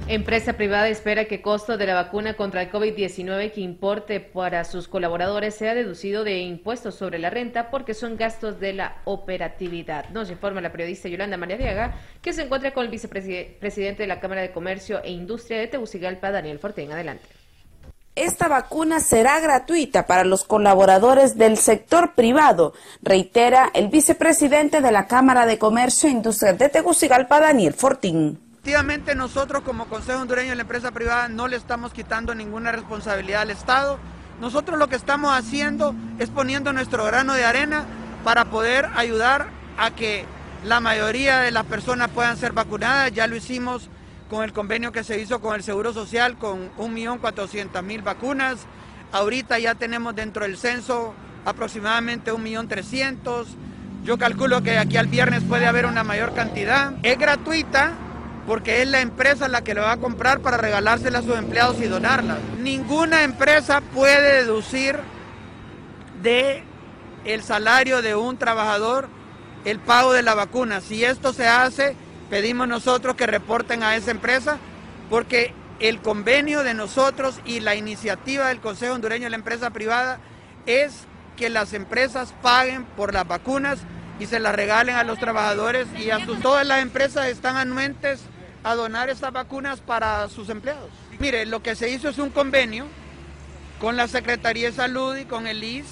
Empresa privada espera que costo de la vacuna contra el COVID-19 que importe para sus colaboradores sea deducido de impuestos sobre la renta porque son gastos de la operatividad. Nos informa la periodista Yolanda Mariariaga, que se encuentra con el vicepresidente de la Cámara de Comercio e Industria de Tegucigalpa, Daniel Fortín. Adelante. Esta vacuna será gratuita para los colaboradores del sector privado, reitera el vicepresidente de la Cámara de Comercio e Industria de Tegucigalpa, Daniel Fortín. Efectivamente, nosotros como Consejo Hondureño de la Empresa Privada no le estamos quitando ninguna responsabilidad al Estado. Nosotros lo que estamos haciendo es poniendo nuestro grano de arena para poder ayudar a que la mayoría de las personas puedan ser vacunadas. Ya lo hicimos con el convenio que se hizo con el Seguro Social con 1.400.000 vacunas. Ahorita ya tenemos dentro del censo aproximadamente 1.300.000. Yo calculo que aquí al viernes puede haber una mayor cantidad. Es gratuita porque es la empresa la que lo va a comprar para regalársela a sus empleados y donarla. Ninguna empresa puede deducir de el salario de un trabajador el pago de la vacuna. Si esto se hace, pedimos nosotros que reporten a esa empresa, porque el convenio de nosotros y la iniciativa del Consejo Hondureño de la Empresa Privada es que las empresas paguen por las vacunas y se las regalen a los trabajadores y a todas las empresas están anuentes a donar estas vacunas para sus empleados. Mire, lo que se hizo es un convenio con la Secretaría de Salud y con el ISS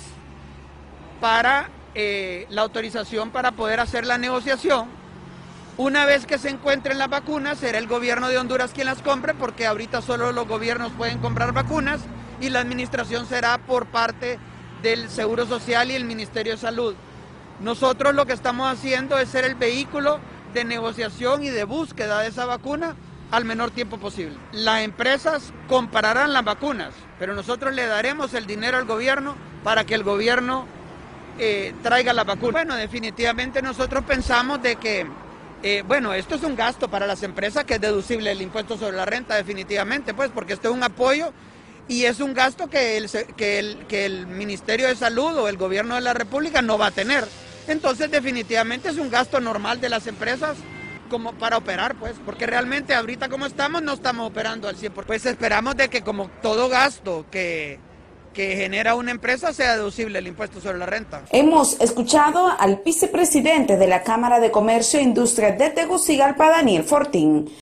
para la autorización para poder hacer la negociación. Una vez que se encuentren las vacunas, será el gobierno de Honduras quien las compre, porque ahorita solo los gobiernos pueden comprar vacunas y la administración será por parte del Seguro Social y el Ministerio de Salud. Nosotros lo que estamos haciendo es ser el vehículo de negociación y de búsqueda de esa vacuna al menor tiempo posible. Las empresas comprarán las vacunas, pero nosotros le daremos el dinero al gobierno para que el gobierno traiga la vacuna. Bueno, definitivamente nosotros pensamos de que, esto es un gasto para las empresas que es deducible el impuesto sobre la renta, definitivamente, pues, porque esto es un apoyo y es un gasto que el Ministerio de Salud o el Gobierno de la República no va a tener. Entonces, definitivamente es un gasto normal de las empresas como para operar, pues, porque realmente ahorita como estamos, no estamos operando al 100%. Pues esperamos de que como todo gasto que genera una empresa sea deducible el impuesto sobre la renta. Hemos escuchado al vicepresidente de la Cámara de Comercio e Industria de Tegucigalpa, Daniel Fortín.